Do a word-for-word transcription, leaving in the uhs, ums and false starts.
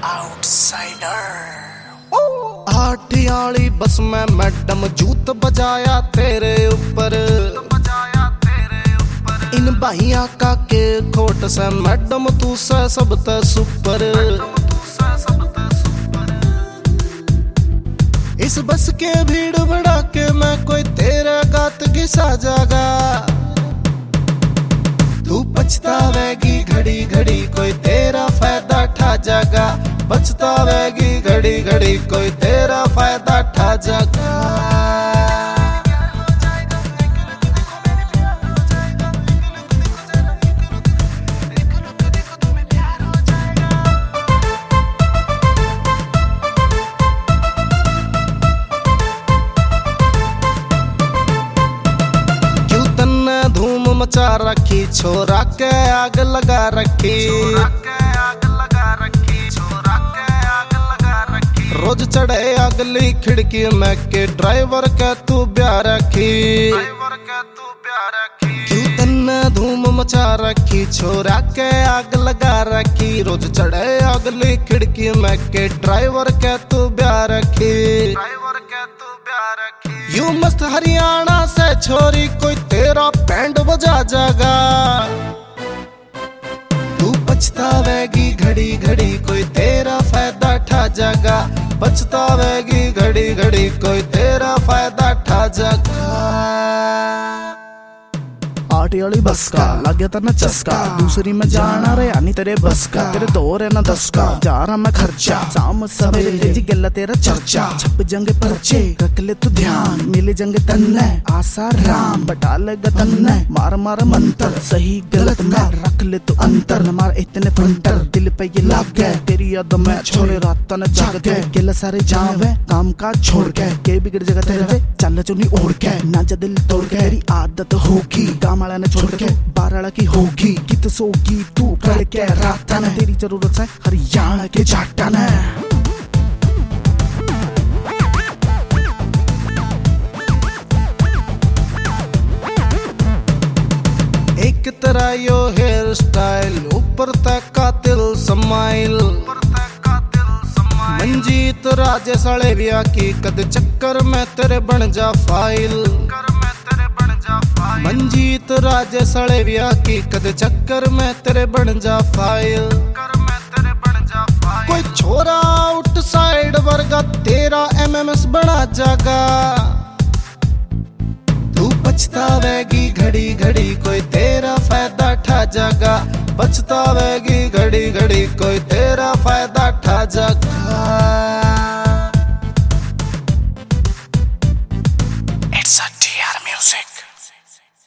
Outsider. आठियाली बस में madam जूत बजाया तेरे ऊपर, इन भाइया का के खोट से मैडम तू से सब ते सुपर। इस बस के भीड़ बढ़ा के मैं कोई तेरा गात घिसा जागा, तू पछतावेगी घड़ी घड़ी कोई तेरा फायदा ठा जागा, पछतावेगी घड़ी घड़ी कोई तेरा फायदा ठा जागा। मचा रखी छोरा के आग लगा रखी, रोज चढ़े अगली खिड़की में के ड्राइवर के तू ब्याह रखी। क्यों तन्ने धूम मचा रखी छोरा के आग लगा रखी, रोज चढ़े अगली खिड़की में के ड्राइवर के तू ब्याह रखी। यू मस्त हरियाणा से छोरी कोई तेरा बैंड बजा जागा, तू पछतावेगी घड़ी घड़ी कोई तेरा फायदा ठा जागा, पछतावेगी घड़ी घड़ी कोई तेरा फायदा ठा जागा। आठियाली बस का लग गया तेरा चस्का, दूसरी में जाना रे यानी तेरे बस का, तेरे दो रे ना दस का जा रहा मैं खर्चा, शाम सवेरे जी गला तेरा चर्चा, छप जंगे पर्चे रख ले तू ध्यान, मिले जंगे तन्ने आसा राम, बटा लेगा तन्ने मार मार मंतर, सही गलत में रख ले तू अंतर, न मार इतने फ्रंटर दिल पे ये लाग गए, तेरी याद में छोरे रात न जाग गए, गिला सारे जावे काम का छोड़ के, के बिगड़ जगह तेरे वे चल चुनी ओढ़ के, ना जा दिल तोड़ के, तेरी आदत होगी काम ने छोड़ के बाराड़ा की होगी, कित सोगी तू पढ़ के राता ने, तेरी जरूरत है हरियाणा के जाटा ने। एक तरह यो हेयर स्टाइल ऊपर तक का तिल समाइल, मंजीत राजे साले बिया की कद चक्कर में तेरे बन जा फाइल, मंजीत राजे सड़े बिया की कद चक्कर में तेरे बन जा फाइल। कोई छोरा आउटसाइड वर्गा तेरा एमएमएस बना जागा, तू पछतावेगी घड़ी घड़ी कोई तेरा फायदा ठा जागा, पछतावेगी घड़ी घड़ी कोई तेरा फायदा ठा जागा। It's a T R music।